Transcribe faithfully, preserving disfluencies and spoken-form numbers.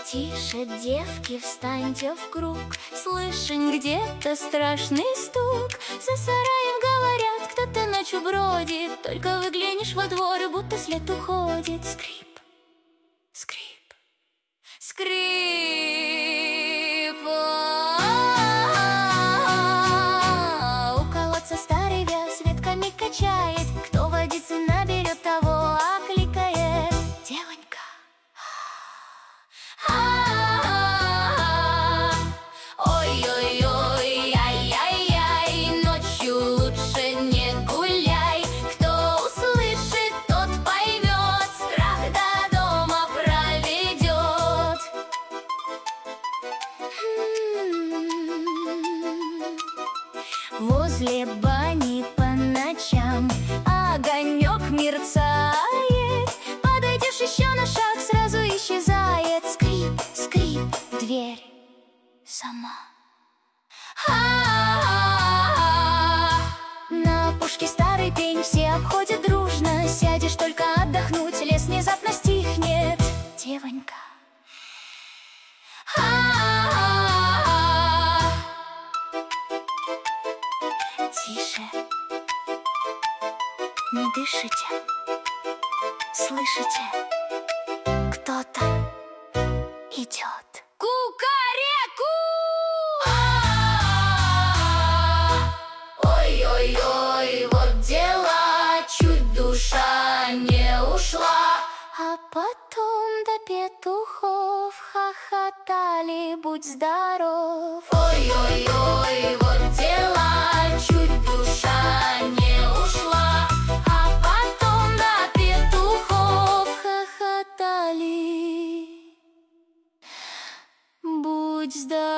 Тише, девки, встаньте в круг. Слышен где-то страшный стук. За сараем говорят, кто-то ночью бродит. Только выглянешь во двор, и будто след уходит. Скрип, скрип, скрип. У колодца старый вяз ветками качает. Кто водицы наберет, того окликает. Девонька. Ой-ой-ой, ай-яй-яй, ночью лучше не гуляй. Кто услышит, тот поймет, страх до дома проведет. Возле бани по ночам огонек мерцает. Подойдешь еще на шаг, сразу исчезает. Скрип, скрип, дверь сама. А-а-а-а. На опушке старый пень все обходят дружно. Сядешь только отдохнуть, лес внезапно стихнет. Девонька. А-а-а-а. Тише. Не дышите. Слышите? Кто-то идет. Кукареку! Ой-ой-ой, вот дела, чуть душа не ушла. А потом до петухов хохотали, будь здоров. Ой-ой-ой, вот дела, чуть душа не ушла. А потом до петухов хохотали, будь здоров.